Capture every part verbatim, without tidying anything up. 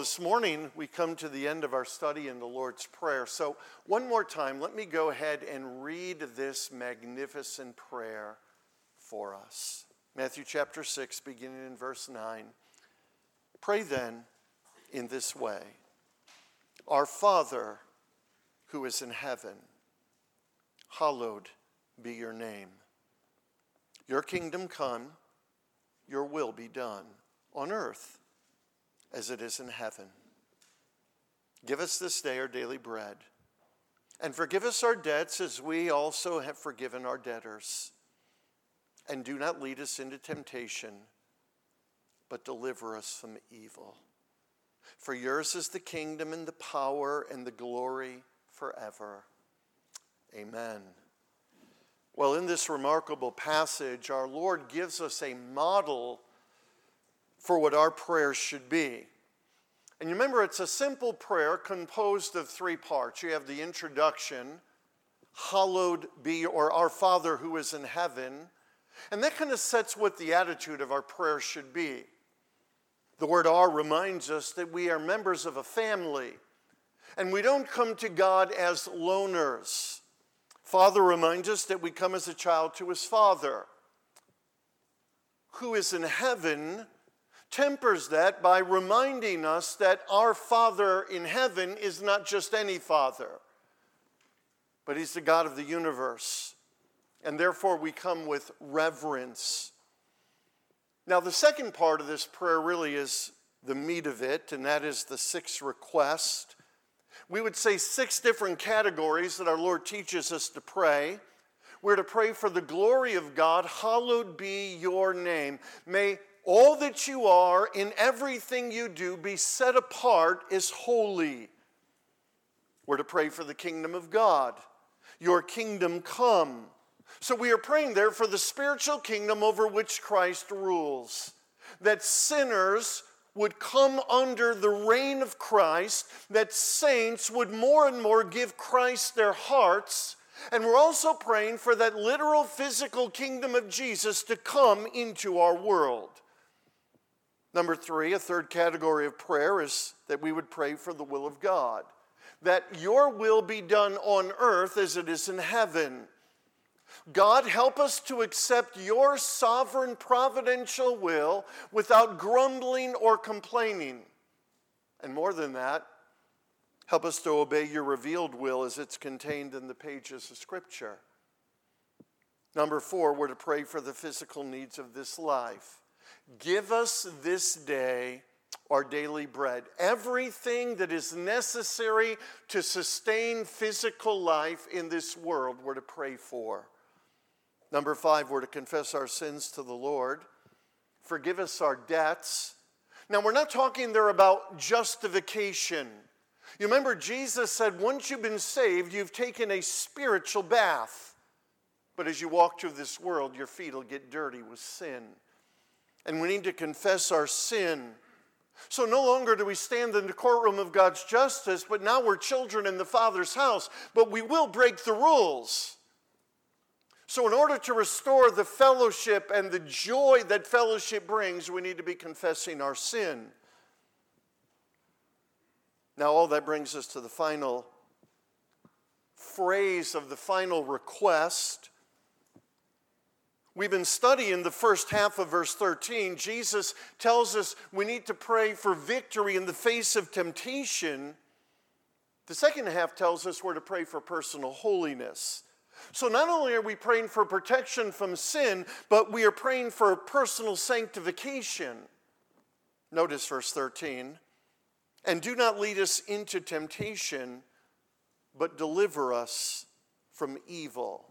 Well, this morning we come to the end of our study in the Lord's Prayer. So one more time, let me go ahead and read this magnificent prayer for us. Matthew chapter six, beginning in verse nine. Pray then in this way. Our Father who is in heaven, hallowed be your name. Your kingdom come, your will be done on earth as it is in heaven. Give us this day our daily bread, and forgive us our debts as we also have forgiven our debtors. And do not lead us into temptation, but deliver us from evil. For yours is the kingdom and the power and the glory forever. Amen. Well, in this remarkable passage, our Lord gives us a model for what our prayers should be. And you remember, it's a simple prayer composed of three parts. You have the introduction, hallowed be, or our Father who is in heaven. And that kind of sets what the attitude of our prayer should be. The word "our" reminds us that we are members of a family, and we don't come to God as loners. Father reminds us that we come as a child to his Father. Who is in heaven tempers that by reminding us that our Father in heaven is not just any Father, but he's the God of the universe. And therefore we come with reverence. Now the second part of this prayer really is the meat of it, and that is the sixth request. We would say six different categories that our Lord teaches us to pray. We're to pray for the glory of God. Hallowed be your name. May all that you are in everything you do be set apart as holy. We're to pray for the kingdom of God. Your kingdom come. So we are praying there for the spiritual kingdom over which Christ rules. That sinners would come under the reign of Christ, that saints would more and more give Christ their hearts, and we're also praying for that literal physical kingdom of Jesus to come into our world. Number three, a third category of prayer is that we would pray for the will of God. That your will be done on earth as it is in heaven. God, help us to accept your sovereign providential will without grumbling or complaining. And more than that, help us to obey your revealed will as it's contained in the pages of Scripture. Number four, we're to pray for the physical needs of this life. Give us this day our daily bread. Everything that is necessary to sustain physical life in this world, we're to pray for. Number five, we're to confess our sins to the Lord. Forgive us our debts. Now, we're not talking there about justification. You remember Jesus said, once you've been saved, you've taken a spiritual bath. But as you walk through this world, your feet will get dirty with sin. And we need to confess our sin. So no longer do we stand in the courtroom of God's justice, but now we're children in the Father's house. But we will break the rules. So in order to restore the fellowship and the joy that fellowship brings, we need to be confessing our sin. Now all that brings us to the final phrase of the final request. We've been studying the first half of verse thirteen. Jesus tells us we need to pray for victory in the face of temptation. The second half tells us we're to pray for personal holiness. So not only are we praying for protection from sin, but we are praying for personal sanctification. Notice verse thirteen. And do not lead us into temptation, but deliver us from evil.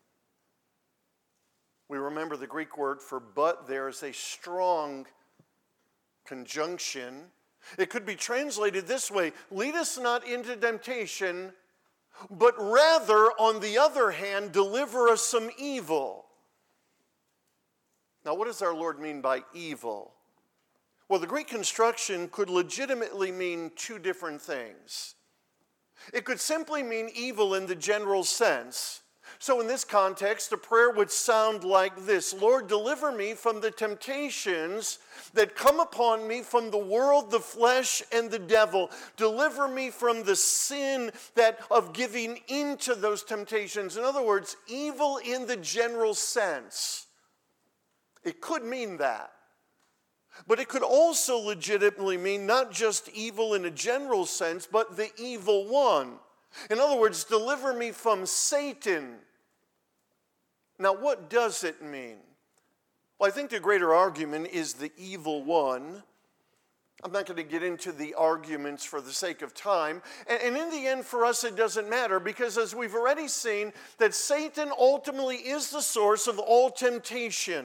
We remember the Greek word for but there is a strong conjunction. It could be translated this way: lead us not into temptation, but rather, on the other hand, deliver us from evil. Now, what does our Lord mean by evil? Well, the Greek construction could legitimately mean two different things. It could simply mean evil in the general sense. So in this context, a prayer would sound like this: Lord, deliver me from the temptations that come upon me from the world, the flesh, and the devil. Deliver me from the sin that of giving into those temptations. In other words, evil in the general sense. It could mean that. But it could also legitimately mean not just evil in a general sense, but the evil one. In other words, deliver me from Satan. Now, what does it mean? Well, I think the greater argument is the evil one. I'm not going to get into the arguments for the sake of time. And, and in the end, for us, it doesn't matter, because as we've already seen, that Satan ultimately is the source of all temptation.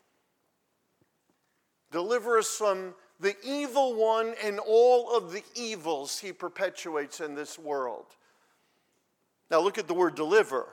Deliver us from the evil one and all of the evils he perpetuates in this world. Now look at the word deliver.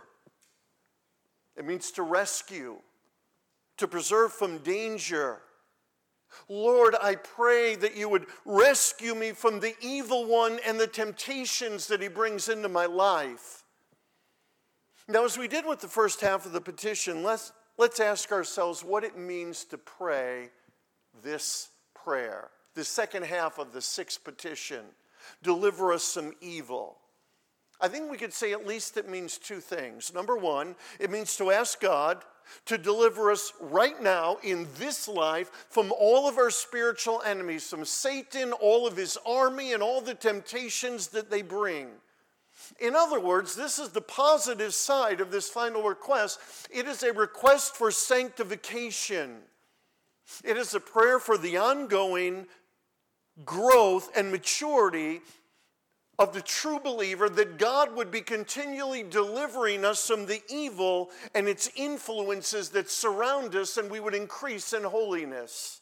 It means to rescue, to preserve from danger. Lord, I pray that you would rescue me from the evil one and the temptations that he brings into my life. Now, as we did with the first half of the petition, let's, let's ask ourselves what it means to pray this prayer. The second half of the sixth petition: deliver us from evil. I think we could say at least it means two things. Number one, it means to ask God to deliver us right now in this life from all of our spiritual enemies, from Satan, all of his army, and all the temptations that they bring. In other words, this is the positive side of this final request. It is a request for sanctification. It is a prayer for the ongoing growth and maturity of the true believer, that God would be continually delivering us from the evil and its influences that surround us, and we would increase in holiness.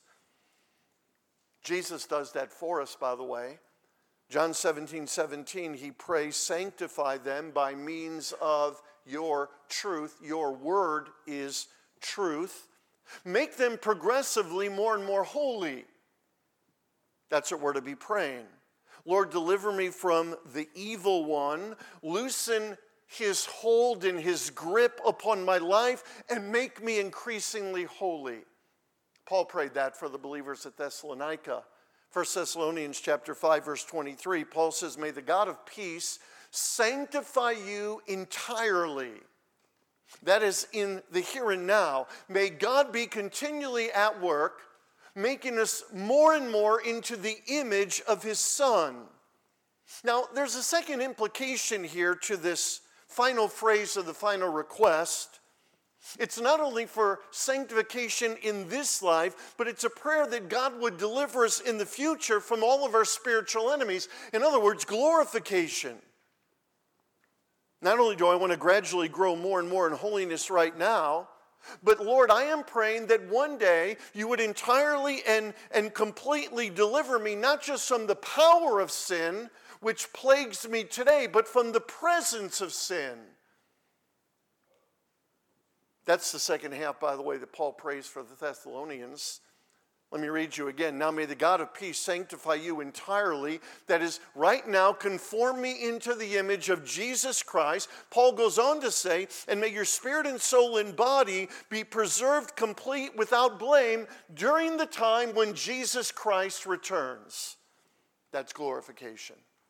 Jesus does that for us, by the way. John seventeen seventeen, he prays, sanctify them by means of your truth. Your word is truth. Make them progressively more and more holy. That's what we're to be praying. Lord, deliver me from the evil one. Loosen his hold and his grip upon my life and make me increasingly holy. Paul prayed that for the believers at Thessalonica. First Thessalonians chapter five, verse twenty-three, Paul says, may the God of peace sanctify you entirely. That is, in the here and now. May God be continually at work, making us more and more into the image of his Son. Now, there's a second implication here to this final phrase of the final request. It's not only for sanctification in this life, but it's a prayer that God would deliver us in the future from all of our spiritual enemies. In other words, glorification. Not only do I want to gradually grow more and more in holiness right now, but Lord, I am praying that one day you would entirely and, and completely deliver me, not just from the power of sin, which plagues me today, but from the presence of sin. That's the second half, by the way, that Paul prays for the Thessalonians. Let me read you again. Now may the God of peace sanctify you entirely. That is, right now, conform me into the image of Jesus Christ. Paul goes on to say, and may your spirit and soul and body be preserved complete without blame during the time when Jesus Christ returns. That's glorification.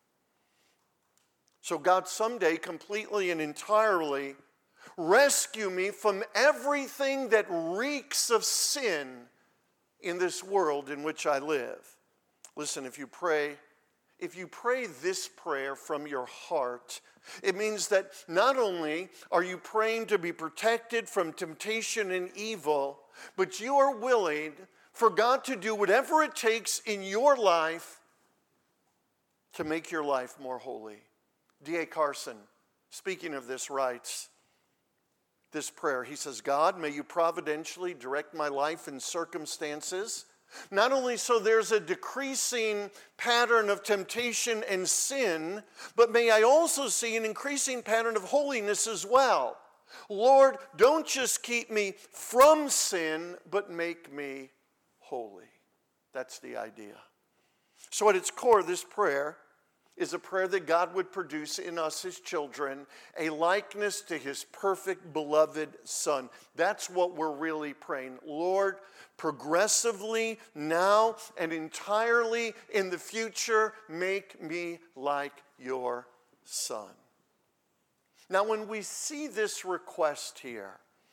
So God someday completely and entirely rescue me from everything that reeks of sin in this world in which I live. Listen, if you pray, if you pray this prayer from your heart, it means that not only are you praying to be protected from temptation and evil, but you are willing for God to do whatever it takes in your life to make your life more holy. D A Carson, speaking of this, writes this prayer. He says, God, may you providentially direct my life and circumstances, not only so there's a decreasing pattern of temptation and sin, but may I also see an increasing pattern of holiness as well. Lord, don't just keep me from sin, but make me holy. That's the idea. So at its core, this prayer is a prayer that God would produce in us, his children, a likeness to his perfect, beloved Son. That's what we're really praying. Lord, progressively, now, and entirely in the future, make me like your Son. Now, when we see this request here,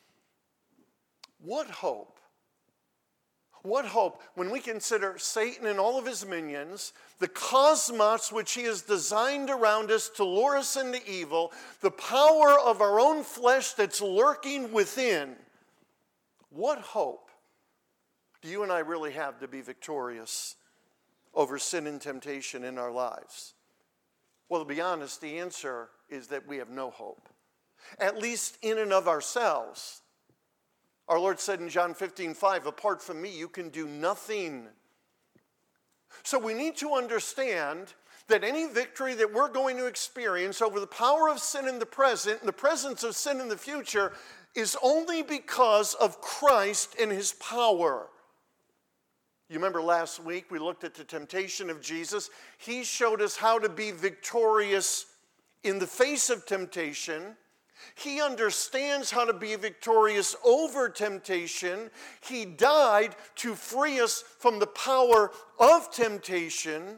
what hope? What hope when we consider Satan and all of his minions, the cosmos which he has designed around us to lure us into evil, the power of our own flesh that's lurking within. What hope do you and I really have to be victorious over sin and temptation in our lives? Well, to be honest, the answer is that we have no hope, at least in and of ourselves. Our Lord said in John fifteen five, apart from me, you can do nothing. So we need to understand that any victory that we're going to experience over the power of sin in the present and the presence of sin in the future is only because of Christ and his power. You remember last week we looked at the temptation of Jesus. He showed us how to be victorious in the face of temptation. He understands how to be victorious over temptation. He died to free us from the power of temptation,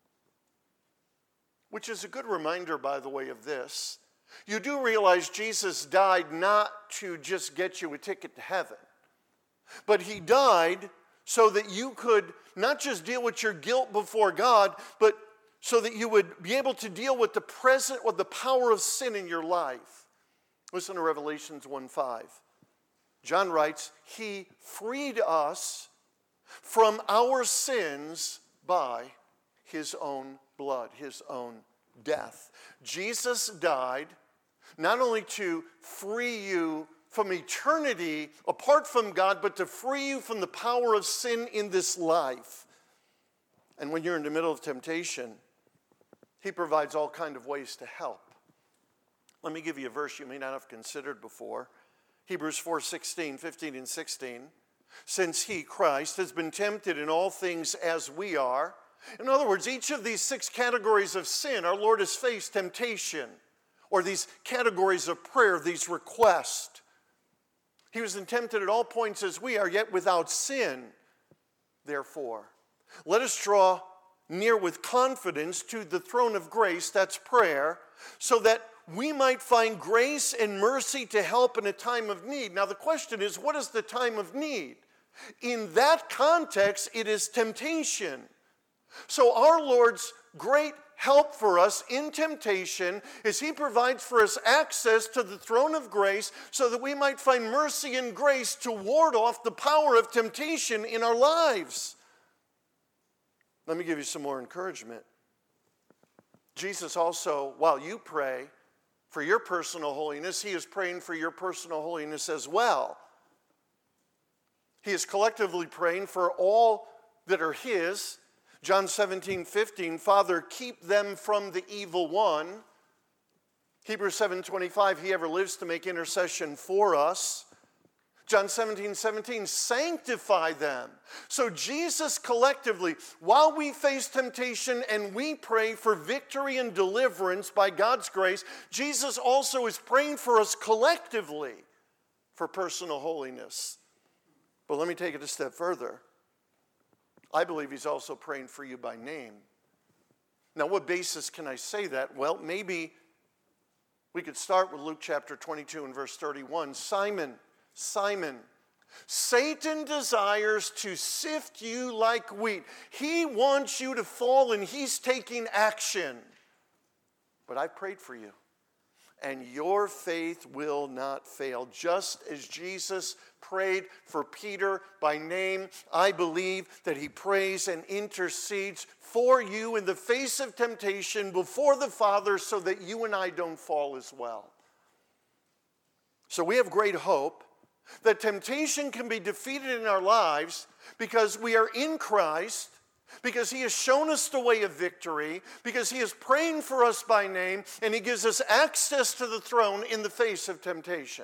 which is a good reminder, by the way, of this. You do realize Jesus died not to just get you a ticket to heaven, but he died so that you could not just deal with your guilt before God, but so that you would be able to deal with the present, with the power of sin in your life. Listen to Revelations one five. John writes, he freed us from our sins by his own blood, his own death. Jesus died not only to free you from eternity apart from God, but to free you from the power of sin in this life. And when you're in the middle of temptation, he provides all kinds of ways to help. Let me give you a verse you may not have considered before. Hebrews four sixteen, fifteen, and sixteen. Since he, Christ, has been tempted in all things as we are. In other words, each of these six categories of sin, our Lord has faced temptation, or these categories of prayer, these requests. He was tempted at all points as we are, yet without sin. Therefore, let us draw near with confidence to the throne of grace, that's prayer, so that we might find grace and mercy to help in a time of need. Now the question is, what is the time of need? In that context, it is temptation. So our Lord's great help for us in temptation is he provides for us access to the throne of grace so that we might find mercy and grace to ward off the power of temptation in our lives. Let me give you some more encouragement. Jesus also, while you pray for your personal holiness, he is praying for your personal holiness as well. He is collectively praying for all that are his. John seventeen fifteen, Father, keep them from the evil one. Hebrews seven twenty-five, he ever lives to make intercession for us. John seventeen seventeen, sanctify them. So Jesus collectively, while we face temptation and we pray for victory and deliverance by God's grace, Jesus also is praying for us collectively for personal holiness. But let me take it a step further. I believe he's also praying for you by name. Now, what basis can I say that? Well, maybe we could start with Luke chapter twenty-two and verse thirty-one. Simon, Simon, Satan desires to sift you like wheat. He wants you to fall and he's taking action. But I prayed for you, and your faith will not fail. Just as Jesus prayed for Peter by name, I believe that he prays and intercedes for you in the face of temptation before the Father so that you and I don't fall as well. So we have great hope that temptation can be defeated in our lives because we are in Christ, because he has shown us the way of victory, because he is praying for us by name, and he gives us access to the throne in the face of temptation.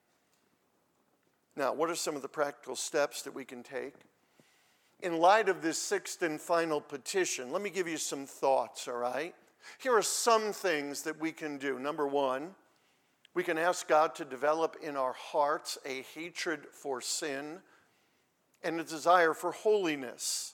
Now, what are some of the practical steps that we can take? In light of this sixth and final petition, let me give you some thoughts, all right? Here are some things that we can do. Number one, we can ask God to develop in our hearts a hatred for sin and a desire for holiness.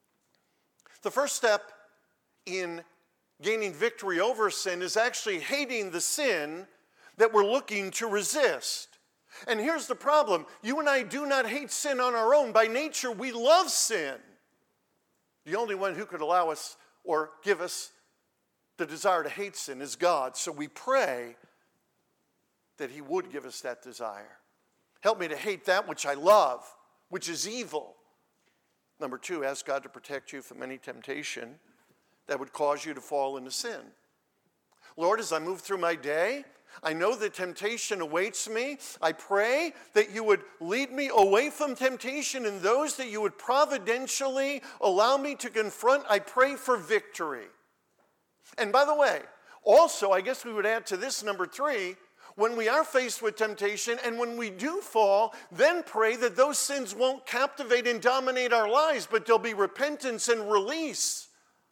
The first step in gaining victory over sin is actually hating the sin that we're looking to resist. And here's the problem. You and I do not hate sin on our own. By nature, we love sin. The only one who could allow us or give us the desire to hate sin is God. So we pray that he would give us that desire. Help me to hate that which I love, which is evil. Number two, ask God to protect you from any temptation that would cause you to fall into sin. Lord, as I move through my day, I know that temptation awaits me. I pray that you would lead me away from temptation and those that you would providentially allow me to confront. I pray for victory. And by the way, also, I guess we would add to this, number three, when we are faced with temptation and when we do fall, then pray that those sins won't captivate and dominate our lives, but there'll be repentance and release.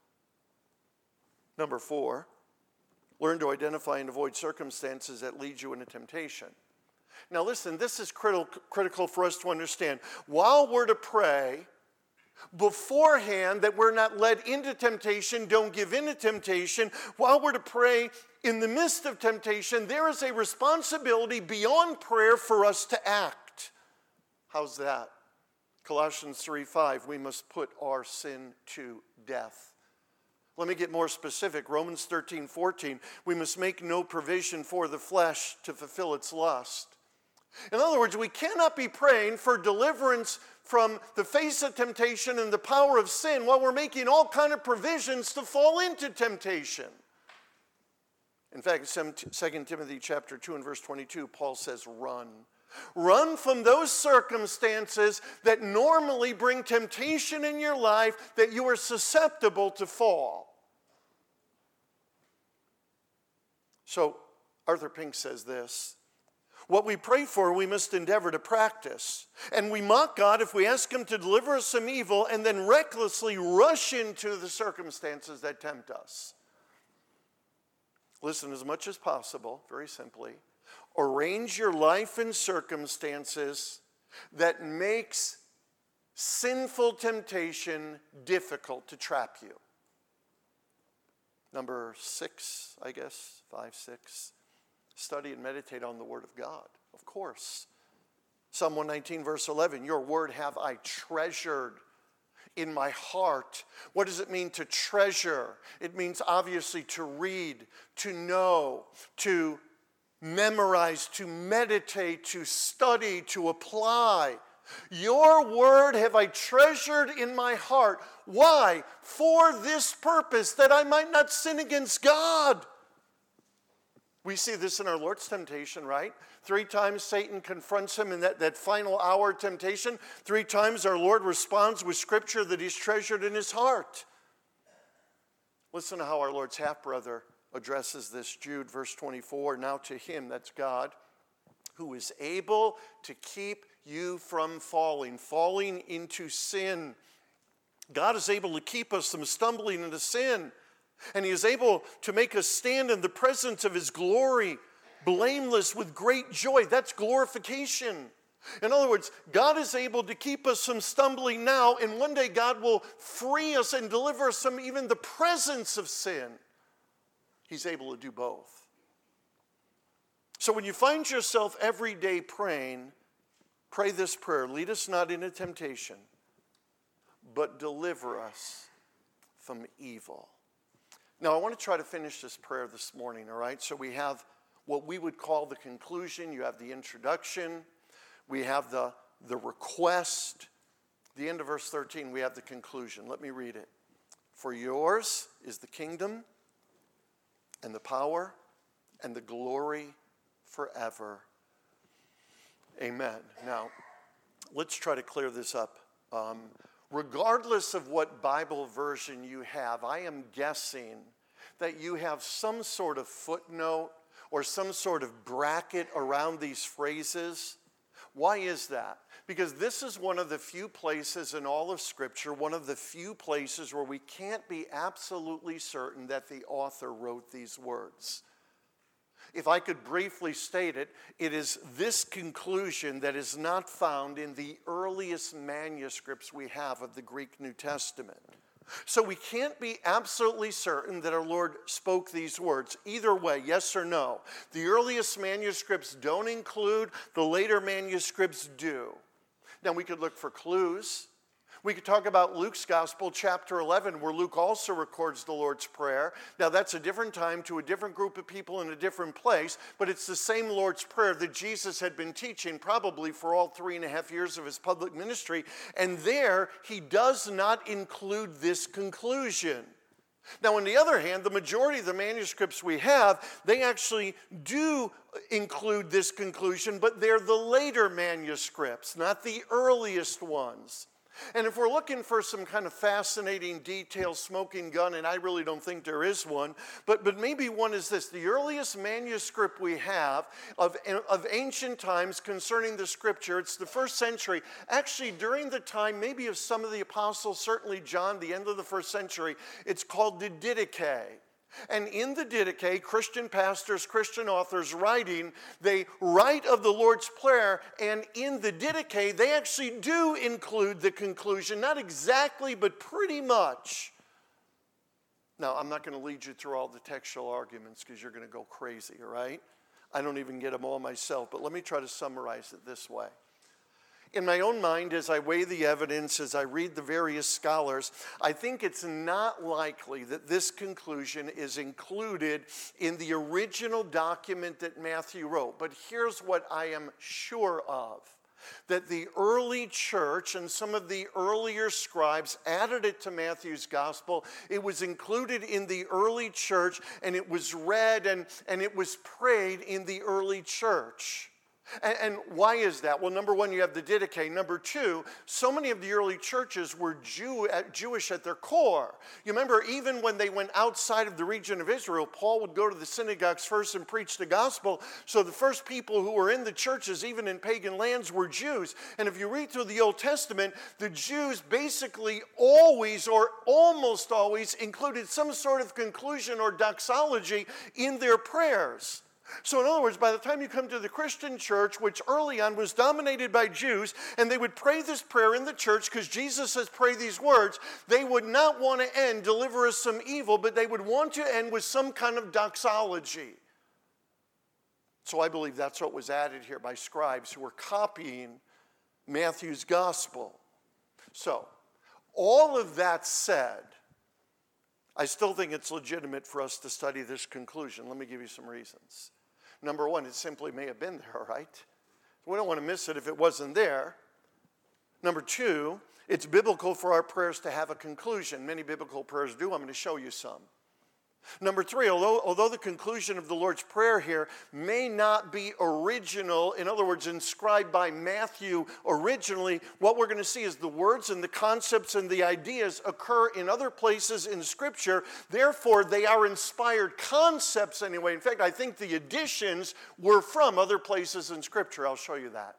Number four, learn to identify and avoid circumstances that lead you into temptation. Now listen, this is critical, critical for us to understand. While we're to pray beforehand that we're not led into temptation, don't give in to temptation, while we're to pray in the midst of temptation, there is a responsibility beyond prayer for us to act. How's that? Colossians three five, we must put our sin to death. Let me get more specific. Romans thirteen fourteen, we must make no provision for the flesh to fulfill its lust. In other words, we cannot be praying for deliverance from the face of temptation and the power of sin while we're making all kinds of provisions to fall into temptation. In fact, Second Timothy chapter two and verse twenty-two, Paul says, run. Run from those circumstances that normally bring temptation in your life that you are susceptible to fall. So, Arthur Pink says this, what we pray for, we must endeavor to practice. And we mock God if we ask him to deliver us from evil and then recklessly rush into the circumstances that tempt us. Listen, as much as possible, very simply, arrange your life in circumstances that makes sinful temptation difficult to trap you. Number six, I guess, five, six. Study and meditate on the Word of God, of course. Psalm one nineteen, verse eleven, your word have I treasured in my heart. What does it mean to treasure? It means obviously to read, to know, to memorize, to meditate, to study, to apply. Your word have I treasured in my heart. Why? For this purpose, that I might not sin against God. We see this in our Lord's temptation, right? Three times Satan confronts him in that, that final hour of temptation. Three times our Lord responds with scripture that he's treasured in his heart. Listen to how our Lord's half-brother addresses this. Jude, verse twenty-four, now to him, that's God, who is able to keep you from falling, falling into sin. God is able to keep us from stumbling into sin. And he is able to make us stand in the presence of his glory, blameless with great joy. That's glorification. In other words, God is able to keep us from stumbling now, and one day God will free us and deliver us from even the presence of sin. He's able to do both. So when you find yourself every day praying, pray this prayer, lead us not into temptation, but deliver us from evil. Now, I want to try to finish this prayer this morning, all right? So we have what we would call the conclusion. You have the introduction. We have the, the request. The end of verse thirteen, we have the conclusion. Let me read it. For yours is the kingdom and the power and the glory forever. Amen. Now, let's try to clear this up. Um, Regardless of what Bible version you have, I am guessing that you have some sort of footnote or some sort of bracket around these phrases. Why is that? Because this is one of the few places in all of Scripture, one of the few places where we can't be absolutely certain that the author wrote these words. If I could briefly state it, it is this conclusion that is not found in the earliest manuscripts we have of the Greek New Testament. So we can't be absolutely certain that our Lord spoke these words. Either way, yes or no. The earliest manuscripts don't include, the later manuscripts do. Now we could look for clues. We could talk about Luke's Gospel, chapter eleven, where Luke also records the Lord's Prayer. Now, that's a different time to a different group of people in a different place, but it's the same Lord's Prayer that Jesus had been teaching probably for all three and a half years of his public ministry. And there, he does not include this conclusion. Now, on the other hand, the majority of the manuscripts we have, they actually do include this conclusion, but they're the later manuscripts, not the earliest ones. And if we're looking for some kind of fascinating detail, smoking gun, and I really don't think there is one, but, but maybe one is this. The earliest manuscript we have of, of ancient times concerning the Scripture, it's the first century. Actually, during the time maybe of some of the apostles, certainly John, the end of the first century, it's called the Didache. And in the Didache, Christian pastors, Christian authors writing, they write of the Lord's Prayer, and in the Didache, they actually do include the conclusion, not exactly, but pretty much. Now, I'm not going to lead you through all the textual arguments because you're going to go crazy, all right? I don't even get them all myself, but let me try to summarize it this way. In my own mind, as I weigh the evidence, as I read the various scholars, I think it's not likely that this conclusion is included in the original document that Matthew wrote. But here's what I am sure of. That the early church and some of the earlier scribes added it to Matthew's gospel. It was included in the early church, and it was read and, and it was prayed in the early church. And, and why is that? Well, number one, you have the Didache. Number two, so many of the early churches were Jew, uh, Jewish at their core. You remember, even when they went outside of the region of Israel, Paul would go to the synagogues first and preach the gospel. So the first people who were in the churches, even in pagan lands, were Jews. And if you read through the Old Testament, the Jews basically always or almost always included some sort of conclusion or doxology in their prayers. So in other words, by the time you come to the Christian church, which early on was dominated by Jews, and they would pray this prayer in the church because Jesus says pray these words, they would not want to end, deliver us from evil, but they would want to end with some kind of doxology. So I believe that's what was added here by scribes who were copying Matthew's gospel. So, all of that said, I still think it's legitimate for us to study this conclusion. Let me give you some reasons. Number one, it simply may have been there, right? We don't want to miss it if it wasn't there. Number two, it's biblical for our prayers to have a conclusion. Many biblical prayers do. I'm going to show you some. Number three, although, although the conclusion of the Lord's Prayer here may not be original, in other words, inscribed by Matthew originally, what we're going to see is the words and the concepts and the ideas occur in other places in Scripture. Therefore, they are inspired concepts anyway. In fact, I think the additions were from other places in Scripture. I'll show you that.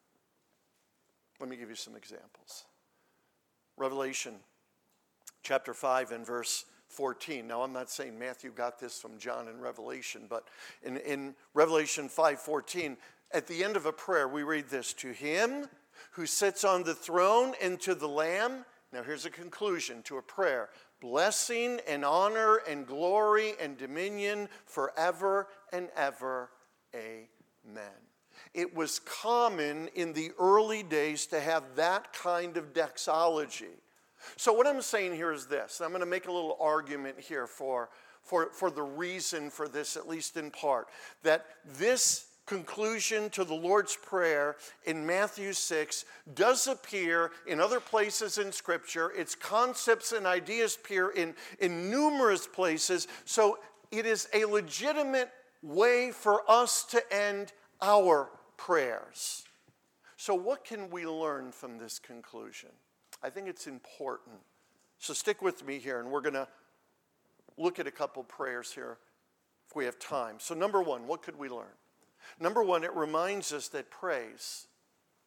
Let me give you some examples. Revelation chapter five and verse fourteen. Now, I'm not saying Matthew got this from John in Revelation, but in, in Revelation five fourteen, at the end of a prayer, we read this, to him who sits on the throne and to the Lamb. Now, here's a conclusion to a prayer. Blessing and honor and glory and dominion forever and ever. Amen. It was common in the early days to have that kind of doxology. So what I'm saying here is this. I'm going to make a little argument here for, for, for the reason for this, at least in part, that this conclusion to the Lord's Prayer in Matthew six does appear in other places in Scripture. Its concepts and ideas appear in, in numerous places. So it is a legitimate way for us to end our prayers. So what can we learn from this conclusion? I think it's important. So stick with me here, and we're going to look at a couple prayers here if we have time. So number one, what could we learn? Number one, it reminds us that praise,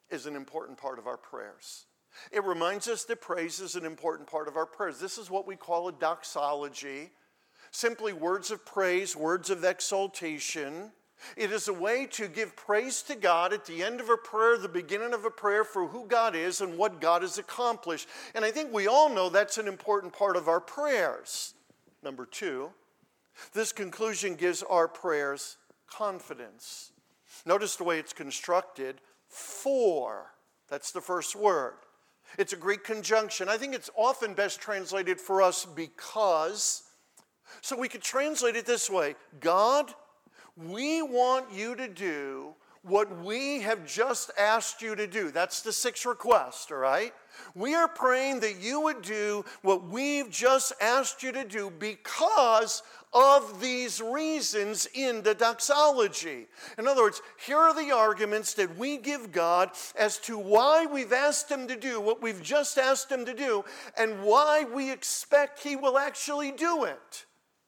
is an important part of our prayers. It reminds us that praise is an important part of our prayers. This is what we call a doxology, simply words of praise, words of exaltation. It is a way to give praise to God at the end of a prayer, the beginning of a prayer, for who God is and what God has accomplished. And I think we all know that's an important part of our prayers. Number two, this conclusion gives our prayers confidence. Notice the way it's constructed. For, that's the first word. It's a Greek conjunction. I think it's often best translated for us because. So we could translate it this way. God, we want you to do what we have just asked you to do. That's the sixth request, all right? We are praying that you would do what we've just asked you to do because of these reasons in the doxology. In other words, here are the arguments that we give God as to why we've asked him to do what we've just asked him to do and why we expect he will actually do it.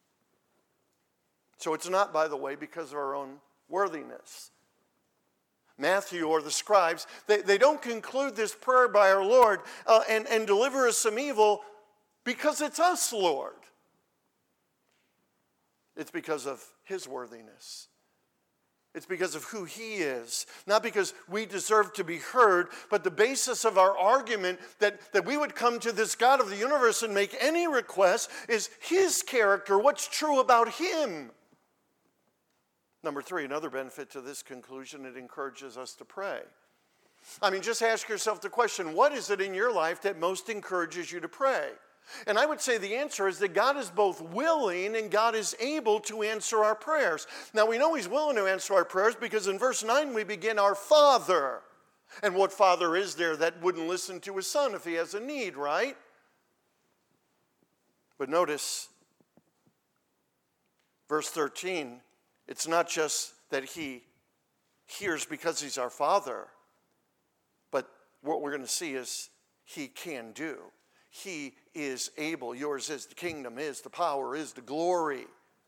So it's not, by the way, because of our own worthiness. Matthew or the scribes, they, they don't conclude this prayer by our Lord uh, and, and deliver us from evil because it's us, Lord. It's because of his worthiness. It's because of who he is. Not because we deserve to be heard, but the basis of our argument that, that we would come to this God of the universe and make any request is his character, what's true about him. Number three, another benefit to this conclusion, it encourages us to pray. I mean, just ask yourself the question, what is it in your life that most encourages you to pray? And I would say the answer is that God is both willing and God is able to answer our prayers. Now, we know he's willing to answer our prayers because in verse nine we begin, our Father. And what father is there that wouldn't listen to his son if he has a need, right? But notice, verse thirteen, it's not just that he hears because he's our Father, but what we're going to see is he can do. He is able. Yours is the kingdom, is the power, is the glory.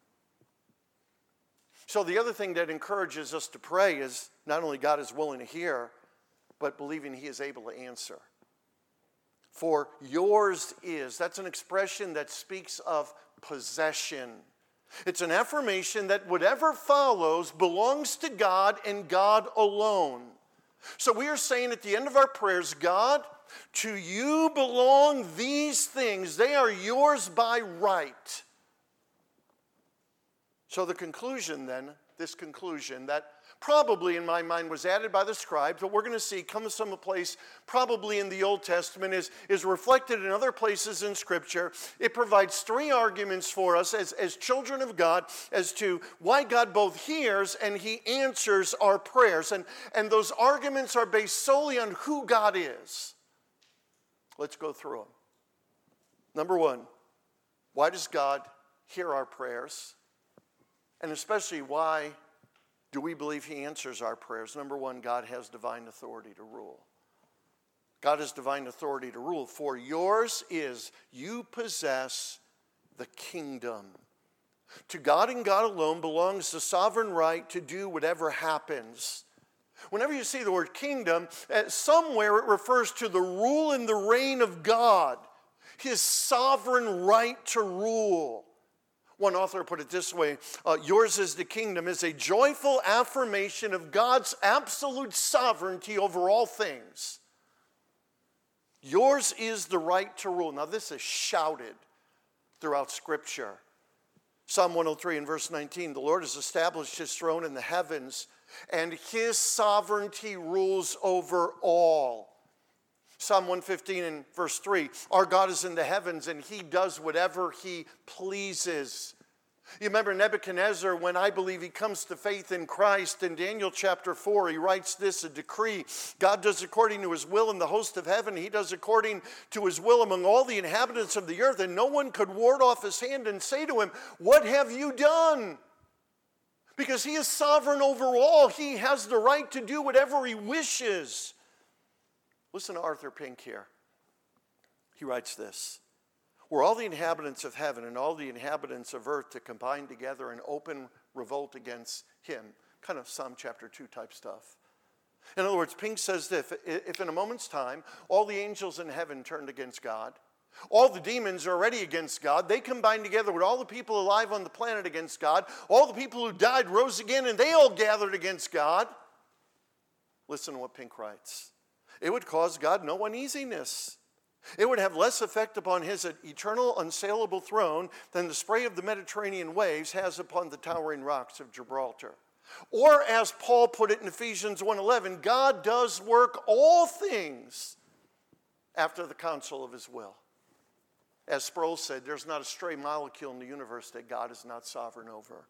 So the other thing that encourages us to pray is not only God is willing to hear, but believing he is able to answer. For yours is, that's an expression that speaks of possession. It's an affirmation that whatever follows belongs to God and God alone. So we are saying at the end of our prayers, God, to you belong these things. They are yours by right. So the conclusion then, this conclusion that probably in my mind was added by the scribes, but we're going to see comes from a place probably in the Old Testament, is, is reflected in other places in Scripture. It provides three arguments for us as, as children of God as to why God both hears and he answers our prayers. And, and those arguments are based solely on who God is. Let's go through them. Number one, why does God hear our prayers? And especially why do we believe he answers our prayers? Number one, God has divine authority to rule. God has divine authority to rule. For yours is, you possess the kingdom. To God and God alone belongs the sovereign right to do whatever happens. Whenever you see the word kingdom, somewhere it refers to the rule and the reign of God, his sovereign right to rule. One author put it this way, uh, yours is the kingdom is a joyful affirmation of God's absolute sovereignty over all things. Yours is the right to rule. Now this is shouted throughout Scripture. Psalm one oh three and verse nineteen, the Lord has established his throne in the heavens, and his sovereignty rules over all. Psalm one fifteen and verse three, our God is in the heavens and he does whatever he pleases. You remember Nebuchadnezzar, when I believe he comes to faith in Christ, in Daniel chapter four, he writes this, a decree. God does according to his will in the host of heaven. He does according to his will among all the inhabitants of the earth. And no one could ward off his hand and say to him, what have you done? Because he is sovereign over all. He has the right to do whatever he wishes. Listen to Arthur Pink here. He writes this. Were all the inhabitants of heaven and all the inhabitants of earth to combine together in open revolt against him, kind of Psalm chapter two type stuff, In other words, Pink says that if, if in a moment's time all the angels in heaven turned against God, all the demons are already against God, they combine together with all the people alive on the planet against God, all the people who died rose again, and they all gathered against God. Listen to what Pink writes. It would cause God no uneasiness. It would have less effect upon his eternal, unassailable throne than the spray of the Mediterranean waves has upon the towering rocks of Gibraltar. Or as Paul put it in Ephesians one eleven, God does work all things after the counsel of his will. As Sproul said, there's not a stray molecule in the universe that God is not sovereign over.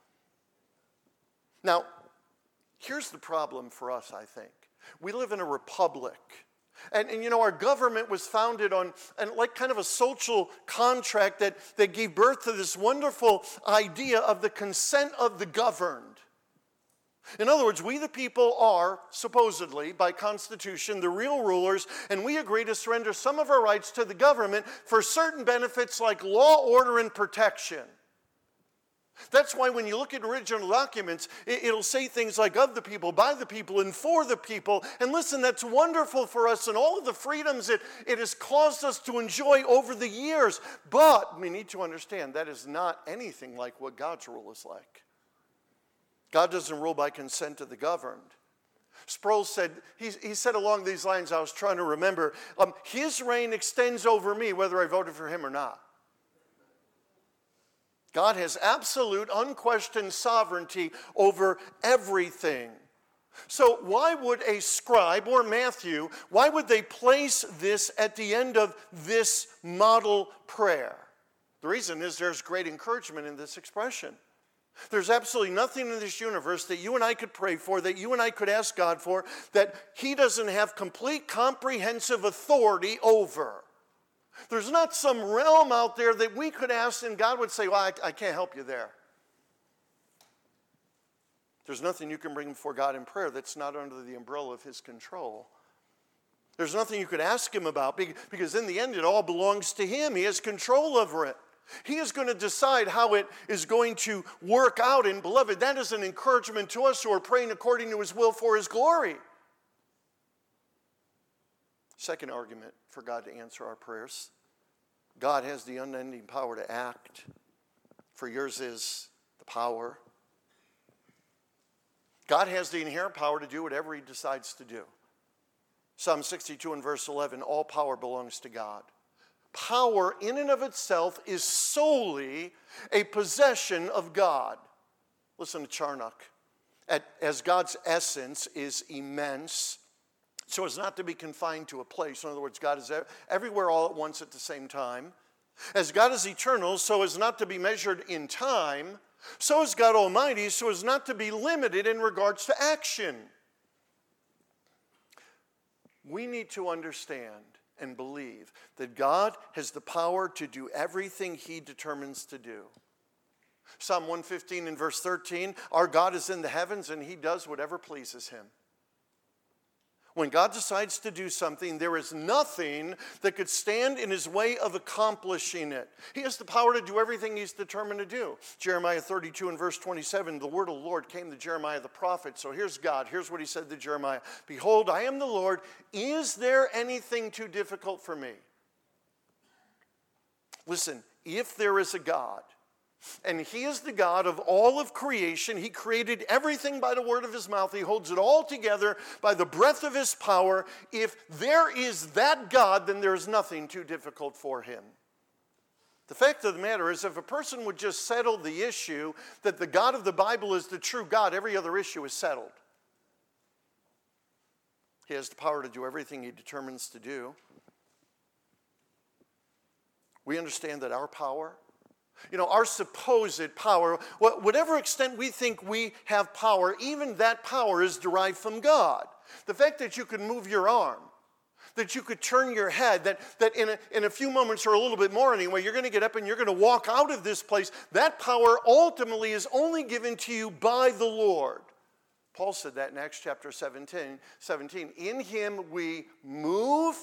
Now, here's the problem for us, I think. We live in a republic. And, and you know, our government was founded on and like kind of a social contract that, that gave birth to this wonderful idea of the consent of the governed. In other words, we the people are, supposedly, by Constitution, the real rulers, and we agree to surrender some of our rights to the government for certain benefits like law, order, and protection. That's why when you look at original documents, it, it'll say things like of the people, by the people, and for the people. And listen, that's wonderful for us and all of the freedoms it, it has caused us to enjoy over the years. But we need to understand that is not anything like what God's rule is like. God doesn't rule by consent of the governed. Sproul said, he, he said along these lines, I was trying to remember, um, his reign extends over me whether I voted for him or not. God has absolute, unquestioned sovereignty over everything. So why would a scribe or Matthew, why would they place this at the end of this model prayer? The reason is there's great encouragement in this expression. There's absolutely nothing in this universe that you and I could pray for, that you and I could ask God for, that he doesn't have complete comprehensive authority over. There's not some realm out there that we could ask and God would say, well, I, I can't help you there. There's nothing you can bring before God in prayer that's not under the umbrella of his control. There's nothing you could ask him about because in the end it all belongs to him. He has control over it. He is going to decide how it is going to work out. And beloved, that is an encouragement to us who are praying according to his will for his glory. Second argument for God to answer our prayers. God has the unending power to act. For yours is the power. God has the inherent power to do whatever he decides to do. Psalm sixty-two and verse eleven, all power belongs to God. Power in and of itself is solely a possession of God. Listen to Charnock. As God's essence is immense, so as not to be confined to a place. In other words, God is everywhere all at once at the same time. As God is eternal, so as not to be measured in time, so is God Almighty, so as not to be limited in regards to action. We need to understand and believe that God has the power to do everything he determines to do. Psalm one fifteen and verse thirteen, our God is in the heavens and he does whatever pleases him. When God decides to do something, there is nothing that could stand in his way of accomplishing it. He has the power to do everything he's determined to do. Jeremiah thirty-two and verse twenty-seven, the word of the Lord came to Jeremiah the prophet. So here's God. Here's what he said to Jeremiah. Behold, I am the Lord. Is there anything too difficult for me? Listen, if there is a God, and he is the God of all of creation. He created everything by the word of his mouth. He holds it all together by the breath of his power. If there is that God, then there is nothing too difficult for him. The fact of the matter is, if a person would just settle the issue that the God of the Bible is the true God, every other issue is settled. He has the power to do everything he determines to do. We understand that our power, you know, our supposed power, whatever extent we think we have power, even that power is derived from God. The fact that you can move your arm, that you could turn your head, that, that in, a, in a few moments or a little bit more anyway, you're going to get up and you're going to walk out of this place, that power ultimately is only given to you by the Lord. Paul said that in Acts chapter seventeen. seventeen. In him we move,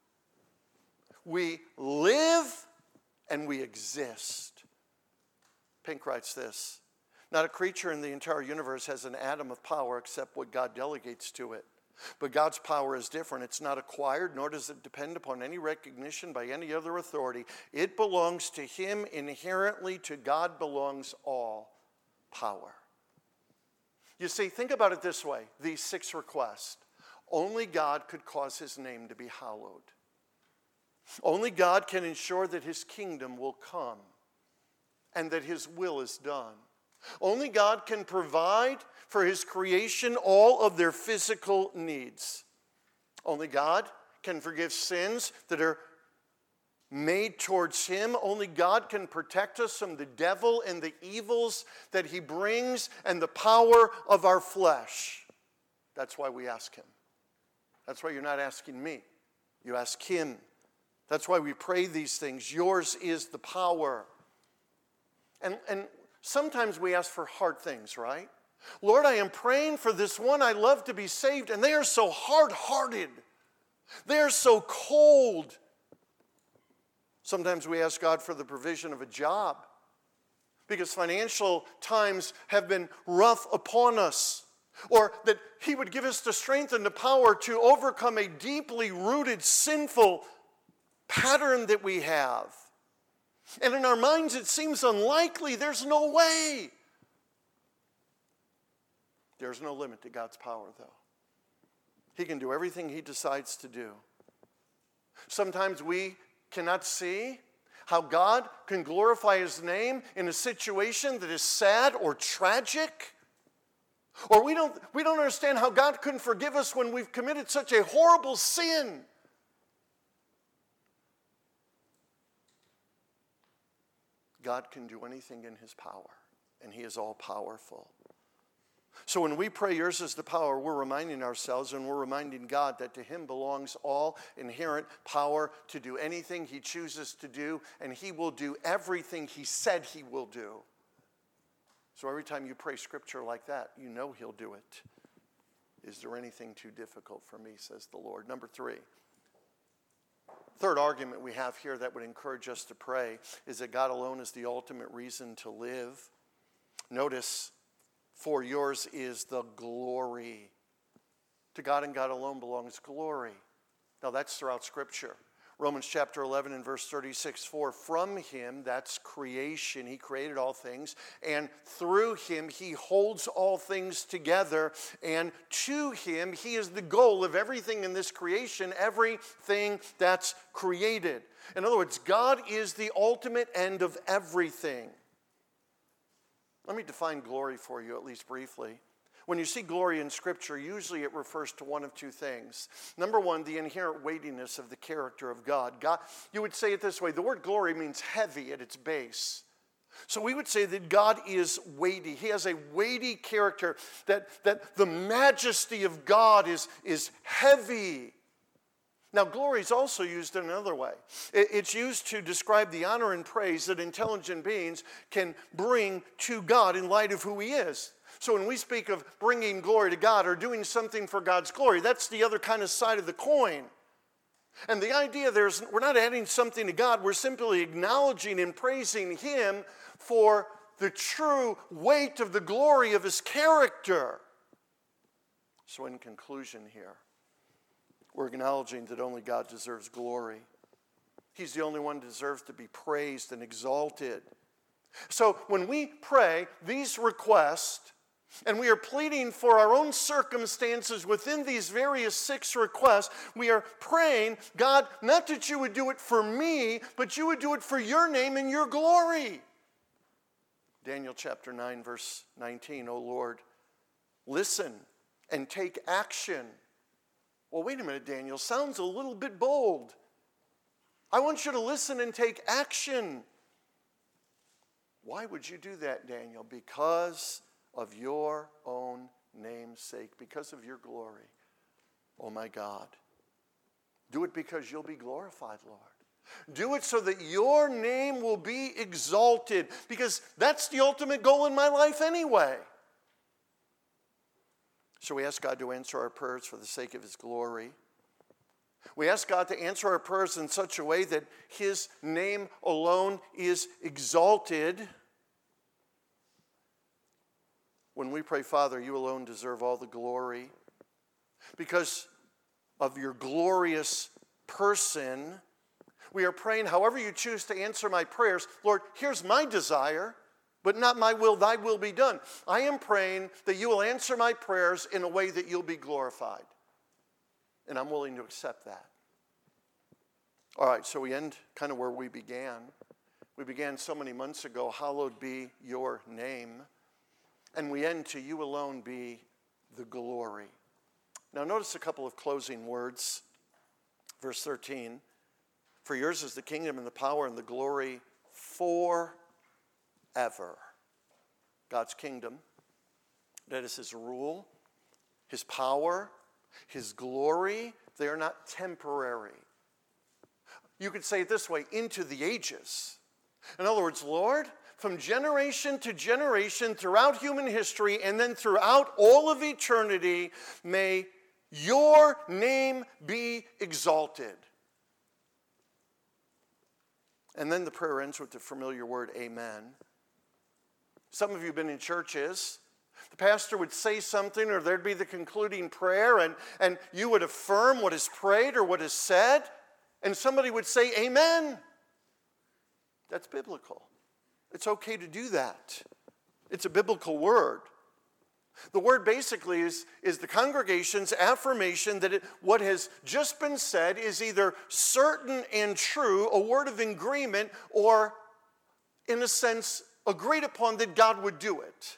we live, and we exist. Pink writes this, not a creature in the entire universe has an atom of power except what God delegates to it. But God's power is different. It's not acquired, nor does it depend upon any recognition by any other authority. It belongs to him inherently. To God belongs all power. You see, think about it this way. These six requests. Only God could cause his name to be hallowed. Only God can ensure that his kingdom will come and that his will is done. Only God can provide for his creation all of their physical needs. Only God can forgive sins that are made towards him. Only God can protect us from the devil and the evils that he brings and the power of our flesh. That's why we ask him. That's why you're not asking me. You ask him. That's why we pray these things. Yours is the power. And, and sometimes we ask for hard things, right? Lord, I am praying for this one I love to be saved, and they are so hard-hearted. They are so cold. Sometimes we ask God for the provision of a job because financial times have been rough upon us, or that he would give us the strength and the power to overcome a deeply rooted sinful pattern that we have. And in our minds it seems unlikely. There's no way. There's no limit to God's power, though. He can do everything he decides to do. Sometimes we cannot see how God can glorify his name in a situation that is sad or tragic. Or we don't, we don't understand how God couldn't forgive us when we've committed such a horrible sin. God can do anything in his power, and he is all-powerful. So when we pray, yours is the power, we're reminding ourselves and we're reminding God that to him belongs all inherent power to do anything he chooses to do, and he will do everything he said he will do. So every time you pray scripture like that, you know he'll do it. Is there anything too difficult for me, says the Lord. Number three. Third argument we have here that would encourage us to pray is that God alone is the ultimate reason to live. Notice, for yours is the glory. To God and God alone belongs glory. Now that's throughout Scripture. Romans chapter eleven and verse thirty-six, for from him, that's creation, he created all things, and through him he holds all things together, and to him he is the goal of everything in this creation, everything that's created. In other words, God is the ultimate end of everything. Let me define glory for you, at least briefly. When you see glory in Scripture, usually it refers to one of two things. Number one, the inherent weightiness of the character of God. God, you would say it this way, the word glory means heavy at its base. So we would say that God is weighty. He has a weighty character, that, that the majesty of God is, is heavy. Now, glory is also used in another way. It's used to describe the honor and praise that intelligent beings can bring to God in light of who he is. So when we speak of bringing glory to God or doing something for God's glory, that's the other kind of side of the coin. And the idea there is we're not adding something to God. We're simply acknowledging and praising him for the true weight of the glory of his character. So in conclusion here, we're acknowledging that only God deserves glory. He's the only one who deserves to be praised and exalted. So when we pray these requests, and we are pleading for our own circumstances within these various six requests, we are praying, God, not that you would do it for me, but you would do it for your name and your glory. Daniel chapter nine, verse nineteen, O Lord, listen and take action. Well, wait a minute, Daniel, sounds a little bit bold. I want you to listen and take action. Why would you do that, Daniel? Because of your own name's sake, because of your glory. Oh my God. Do it because you'll be glorified, Lord. Do it so that your name will be exalted, because that's the ultimate goal in my life anyway. So we ask God to answer our prayers for the sake of his glory. We ask God to answer our prayers in such a way that his name alone is exalted. When we pray, Father, you alone deserve all the glory. because of your glorious person. We are praying, however you choose to answer my prayers, Lord, here's my desire, but not my will, thy will be done. I am praying that you will answer my prayers in a way that you'll be glorified. And I'm willing to accept that. All right, so we end kind of where we began. We began so many months ago, hallowed be your name. And we end to you alone be the glory. Now notice a couple of closing words. Verse thirteen, for yours is the kingdom and the power and the glory forever. God's kingdom, that is his rule, his power, his glory, they are not temporary. You could say it this way, into the ages. In other words, Lord, from generation to generation throughout human history and then throughout all of eternity, may your name be exalted. And then the prayer ends with the familiar word, amen. Some of you have been in churches. The pastor would say something or there'd be the concluding prayer and, and you would affirm what is prayed or what is said. And somebody would say, amen. That's biblical. It's okay to do that. It's a biblical word. The word basically is, is the congregation's affirmation that it, what has just been said is either certain and true, a word of agreement, or in a sense, agreed upon that God would do it.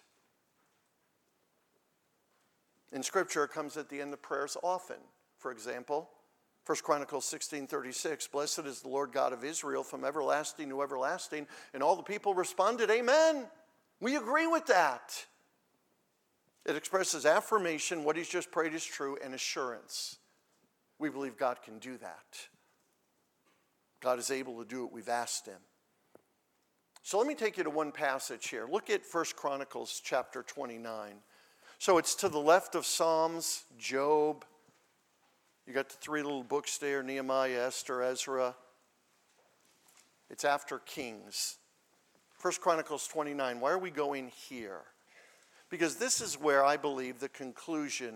In Scripture, it comes at the end of prayers often. For example, First Chronicles sixteen thirty-six, blessed is the Lord God of Israel from everlasting to everlasting. And all the people responded, amen. We agree with that. It expresses affirmation, what he's just prayed is true, and assurance. We believe God can do that. God is able to do it. We've asked him. So let me take you to one passage here. Look at First Chronicles chapter twenty-nine. So it's to the left of Psalms, Job. You got the three little books there, Nehemiah, Esther, Ezra. It's after Kings. First Chronicles twenty-nine. Why are we going here? Because this is where I believe the conclusion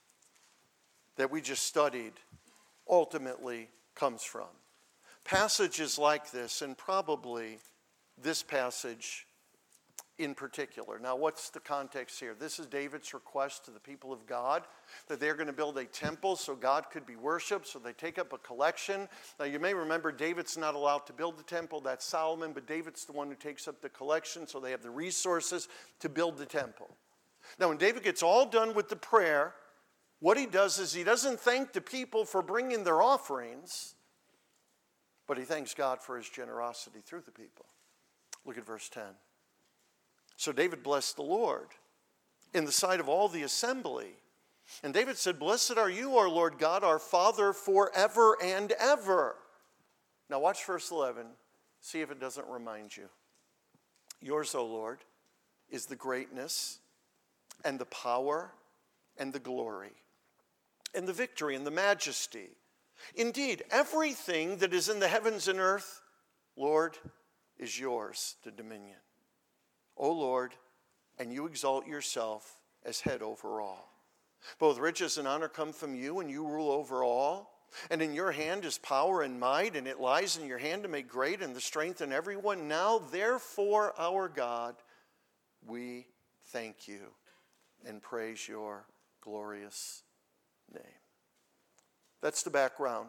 that we just studied ultimately comes from. Passages like this, and probably this passage in particular. Now, what's the context here? This is David's request to the people of God that they're going to build a temple so God could be worshipped, so they take up a collection. Now, you may remember David's not allowed to build the temple. That's Solomon, but David's the one who takes up the collection, so they have the resources to build the temple. Now, when David gets all done with the prayer, what he does is he doesn't thank the people for bringing their offerings, but he thanks God for his generosity through the people. Look at verse ten. So David blessed the Lord in the sight of all the assembly. And David said, blessed are you, our Lord God, our Father, forever and ever. Now watch verse eleven. See if it doesn't remind you. Yours, O Lord, is the greatness and the power and the glory and the victory and the majesty. Indeed, everything that is in the heavens and earth, Lord, is yours, the dominion. O Lord, and you exalt yourself as head over all. Both riches and honor come from you, and you rule over all. And in your hand is power and might, and it lies in your hand to make great and to strengthen everyone. Now, therefore, our God, we thank you and praise your glorious name. That's the background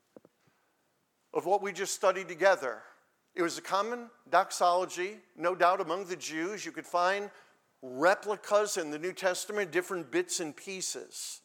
of what we just studied together. It was a common doxology, no doubt, among the Jews. You could find replicas in the New Testament, different bits and pieces.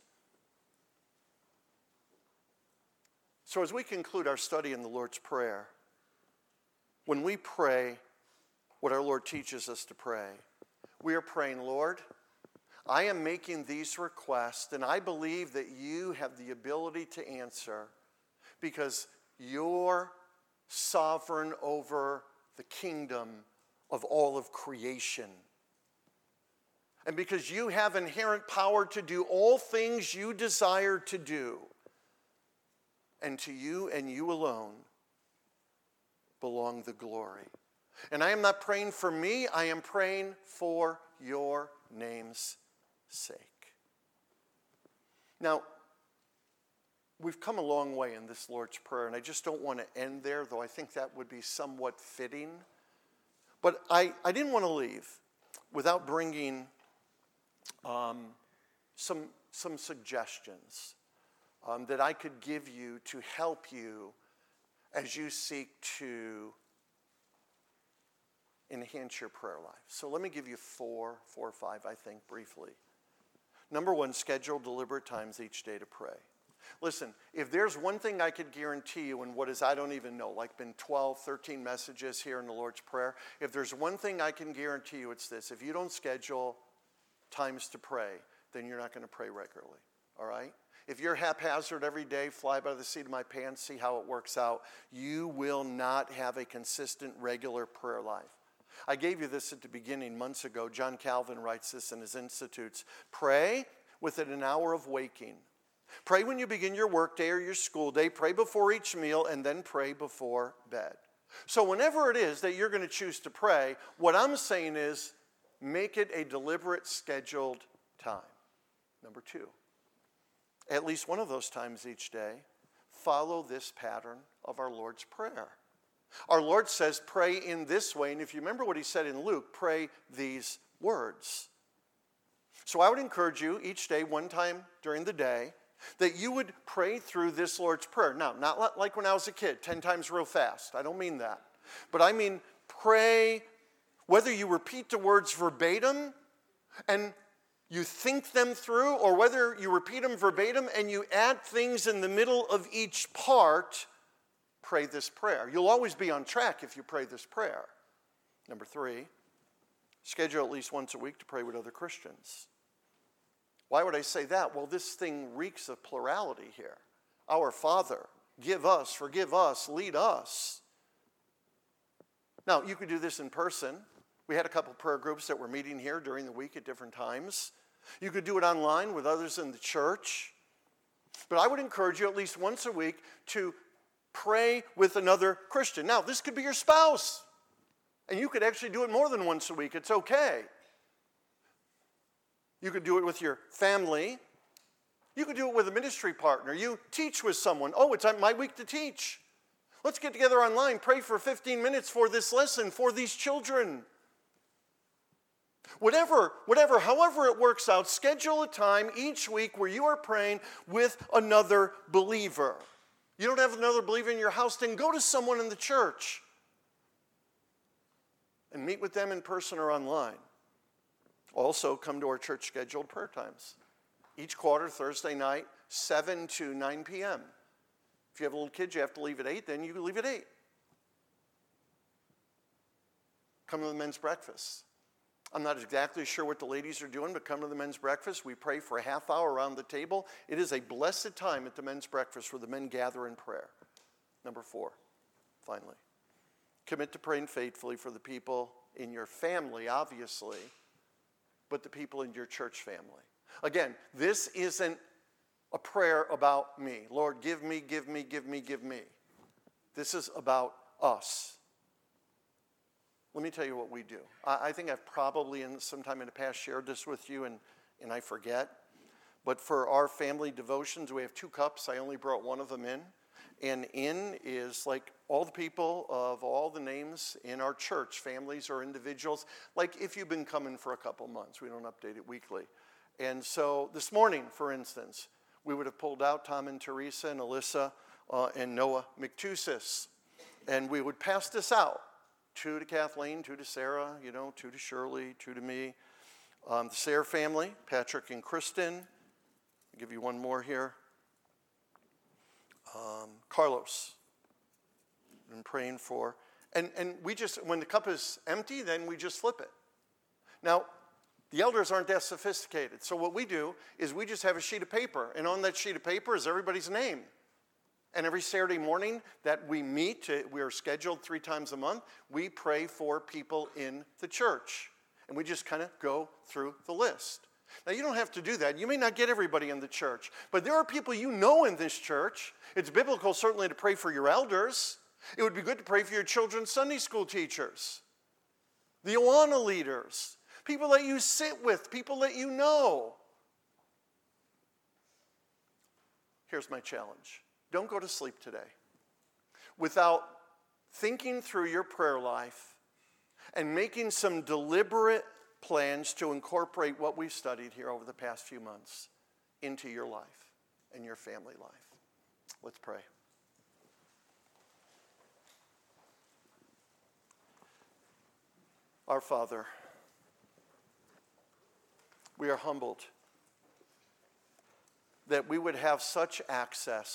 So as we conclude our study in the Lord's Prayer, when we pray what our Lord teaches us to pray, we are praying, Lord, I am making these requests, and I believe that you have the ability to answer because you're sovereign over the kingdom of all of creation. And because you have inherent power to do all things you desire to do, and to you and you alone belong the glory. And I am not praying for me, I am praying for your name's sake. Now, we've come a long way in this Lord's Prayer, and I just don't want to end there, though I think that would be somewhat fitting. But I, I didn't want to leave without bringing um, some, some suggestions um, that I could give you to help you as you seek to enhance your prayer life. So let me give you four, four or five, I think, briefly. Number one, schedule deliberate times each day to pray. Listen, if there's one thing I could guarantee you in what is, I don't even know, like been twelve, thirteen messages here in the Lord's Prayer, if there's one thing I can guarantee you, it's this. If you don't schedule times to pray, then you're not going to pray regularly, all right? If you're haphazard every day, fly by the seat of my pants, see how it works out, you will not have a consistent, regular prayer life. I gave you this at the beginning months ago. John Calvin writes this in his Institutes. Pray within an hour of waking. Pray when you begin your workday or your school day. Pray before each meal, and then pray before bed. So whenever it is that you're going to choose to pray, what I'm saying is make it a deliberate, scheduled time. Number two, at least one of those times each day, follow this pattern of our Lord's Prayer. Our Lord says, pray in this way. And if you remember what he said in Luke, pray these words. So I would encourage you each day, one time during the day, that you would pray through this Lord's Prayer. Now, not like when I was a kid, ten times real fast. I don't mean that. But I mean pray, whether you repeat the words verbatim and you think them through, or whether you repeat them verbatim and you add things in the middle of each part, pray this prayer. You'll always be on track if you pray this prayer. Number three, schedule at least once a week to pray with other Christians. Why would I say that? Well, this thing reeks of plurality here. Our Father, give us, forgive us, lead us. Now, you could do this in person. We had a couple prayer groups that were meeting here during the week at different times. You could do it online with others in the church. But I would encourage you at least once a week to pray with another Christian. Now, this could be your spouse. And you could actually do it more than once a week. It's okay. You could do it with your family. You could do it with a ministry partner. You teach with someone. Oh, it's my week to teach. Let's get together online. Pray for fifteen minutes for this lesson, for these children. Whatever, whatever, however it works out, schedule a time each week where you are praying with another believer. You don't have another believer in your house, then go to someone in the church and meet with them in person or online. Also, come to our church scheduled prayer times. Each quarter, Thursday night, seven to nine p.m. If you have little kids, you have to leave at eight, then you leave at eight. Come to the men's breakfast. I'm not exactly sure what the ladies are doing, but come to the men's breakfast. We pray for a half hour around the table. It is a blessed time at the men's breakfast where the men gather in prayer. Number four, finally, commit to praying faithfully for the people in your family, obviously, but the people in your church family. Again, this isn't a prayer about me. Lord, give me, give me, give me, give me. This is about us. Let me tell you what we do. I, I think I've probably in sometime in the past shared this with you, and, and I forget. But for our family devotions, we have two cups. I only brought one of them in. And in is like all the people of all the names in our church, families or individuals. Like if you've been coming for a couple months, we don't update it weekly. And so this morning, for instance, we would have pulled out Tom and Teresa and Alyssa uh, and Noah McTusis. And we would pass this out. Two to Kathleen, two to Sarah, you know, two to Shirley, two to me. Um, the Sayre family, Patrick and Kristen. I'll give you one more here. Um, Carlos, been praying for. And, and we just, when the cup is empty, then we just flip it. Now, the elders aren't that sophisticated. So what we do is we just have a sheet of paper. And on that sheet of paper is everybody's name. And every Saturday morning that we meet, we are scheduled three times a month, we pray for people in the church. And we just kind of go through the list. Now, you don't have to do that. You may not get everybody in the church. But there are people you know in this church. It's biblical, certainly, to pray for your elders. It would be good to pray for your children's Sunday school teachers, the Awana leaders, people that you sit with, people that you know. here's my challenge. Don't go to sleep today without thinking through your prayer life and making some deliberate plans to incorporate what we've studied here over the past few months into your life and your family life. Let's pray. Our Father, we are humbled that we would have such access